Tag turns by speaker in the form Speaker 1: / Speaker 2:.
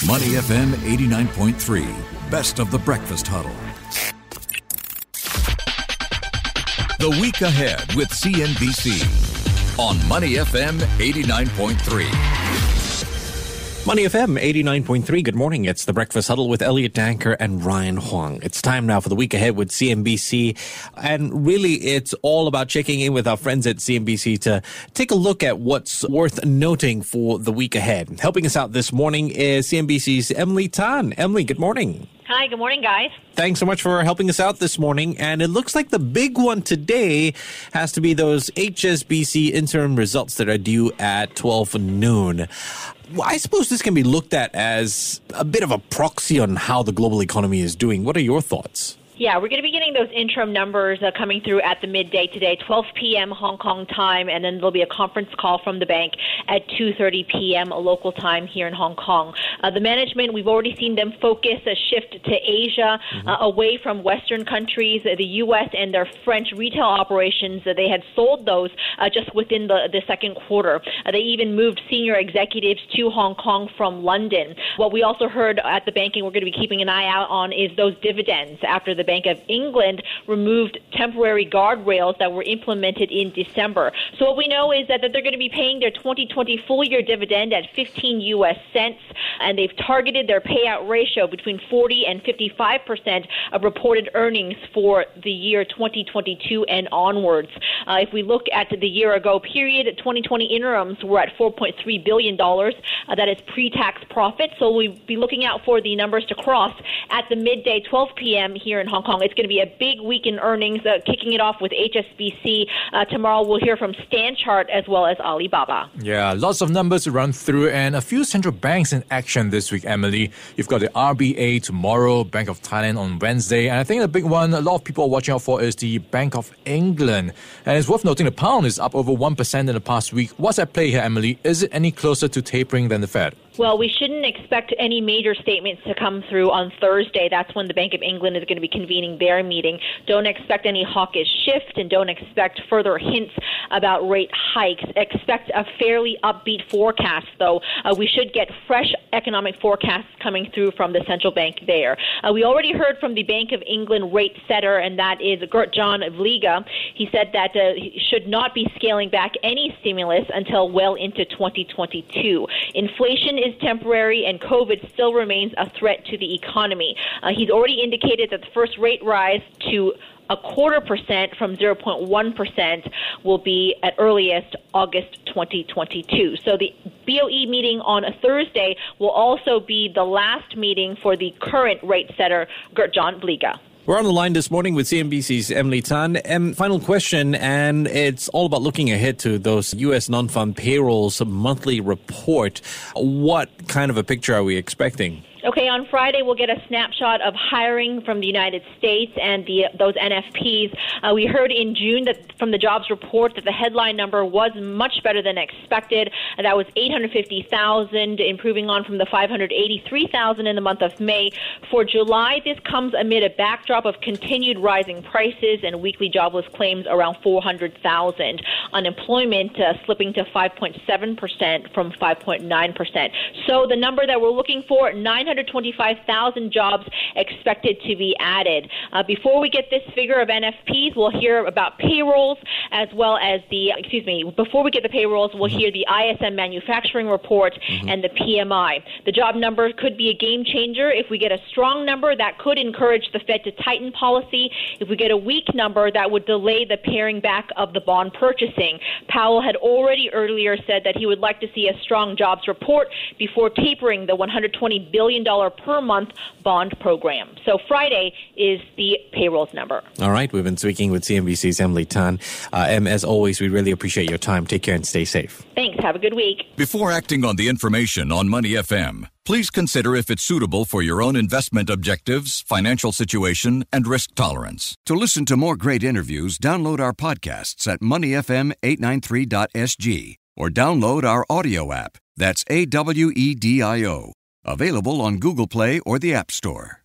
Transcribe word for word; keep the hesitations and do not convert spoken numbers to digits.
Speaker 1: Money F M eighty-nine point three, best of the breakfast huddle. The week ahead with C N B C on Money F M eighty-nine point three.
Speaker 2: Money F M eighty-nine point three. Good morning. It's the Breakfast Huddle with Elliot Danker and Ryan Huang. It's time now for the week ahead with C N B C. And really, it's all about checking in with our friends at C N B C to take a look at what's worth noting for the week ahead. Helping us out this morning is C N B C's Emily Tan. Emily, good morning.
Speaker 3: Hi, good morning, guys.
Speaker 2: Thanks so much for helping us out this morning. And it looks like the big one today has to be those H S B C interim results that are due at twelve noon. Well, I suppose this can be looked at as a bit of a proxy on how the global economy is doing. What are your thoughts?
Speaker 3: Yeah, we're going to be getting those interim numbers uh, coming through at the midday today, twelve p.m. Hong Kong time, and then there'll be a conference call from the bank at two thirty p.m. local time here in Hong Kong. Uh, the management, we've already seen them focus a shift to Asia, mm-hmm. uh, away from Western countries, uh, the U S and their French retail operations. Uh, they had sold those uh, just within the, the second quarter. Uh, they even moved senior executives to Hong Kong from London. What we also heard at the banking we're going to be keeping an eye out on is those dividends after the Bank of England removed temporary guardrails that were implemented in December. So what we know is that, that they're going to be paying their twenty twenty full-year dividend at fifteen U S cents, and they've targeted their payout ratio between forty and fifty-five percent of reported earnings for the year twenty twenty-two and onwards. Uh, if we look at the year-ago period, twenty twenty interims were at four point three billion dollars. Uh, that is pre-tax profit. So we'll be looking out for the numbers to cross at the midday, twelve p.m. here in Hong Kong. It's going to be a big week in earnings, uh, kicking it off with H S B C. Uh, tomorrow we'll hear from Stanchart as well as Alibaba.
Speaker 4: Yeah, lots of numbers to run through and a few central banks in action this week, Emily. You've got the R B A tomorrow, Bank of Thailand on Wednesday, and I think the big one a lot of people are watching out for is the Bank of England. And it's worth noting the pound is up over one percent in the past week. What's at play here, Emily? Is it any closer to tapering than the Fed?
Speaker 3: Well, we shouldn't expect any major statements to come through on Thursday. That's when the Bank of England is going to be convening their meeting. Don't expect any hawkish shift and don't expect further hints about rate hikes. Expect a fairly upbeat forecast, though. Uh, we should get fresh economic forecasts coming through from the central bank there. Uh, we already heard from the Bank of England rate setter, and that is Gert-Jan Vliega. He said that uh, he should not be scaling back any stimulus until well into twenty twenty-two. Inflation is temporary and COVID still remains a threat to the economy. Uh, he's already indicated that the first rate rise to a quarter percent from zero point one percent will be at earliest August twenty twenty-two. So the B O E meeting on a Thursday will also be the last meeting for the current rate setter, Gert-Jan Vliega.
Speaker 2: We're on the line this morning with C N B C's Emily Tan. Um, final question, and it's all about looking ahead to those U S non-farm payrolls monthly report. What kind of a picture are we expecting?
Speaker 3: Okay, on Friday, we'll get a snapshot of hiring from the United States and the those N F Ps. Uh, we heard in June that from the jobs report that the headline number was much better than expected. And that was eight hundred fifty thousand, improving on from the five hundred eighty-three thousand in the month of May. For July, this comes amid a backdrop of continued rising prices and weekly jobless claims around four hundred thousand. Unemployment uh, slipping to five point seven percent from five point nine percent. So the number that we're looking for, nine hundred twenty-five thousand jobs expected to be added. Uh, before we get this figure of N F Ps, we'll hear about payrolls as well as the, excuse me, before we get the payrolls, we'll hear the I S M manufacturing report mm-hmm. and the P M I. The job number could be a game changer. If we get a strong number, that could encourage the Fed to tighten policy. If we get a weak number, that would delay the paring back of the bond purchasing. Powell had already earlier said that he would like to see a strong jobs report before tapering the one hundred twenty billion dollars per month bond program. So Friday is the payrolls number.
Speaker 2: All right. We've been speaking with C N B C's Emily Tan. Uh, Em, as always, we really appreciate your time. Take care and stay safe.
Speaker 3: Thanks. Have a good week.
Speaker 1: Before acting on the information on Money F M, please consider if it's suitable for your own investment objectives, financial situation, and risk tolerance. To listen to more great interviews, download our podcasts at money f m eight nine three dot s g or download our audio app. That's A W E D I O. Available on Google Play or the App Store.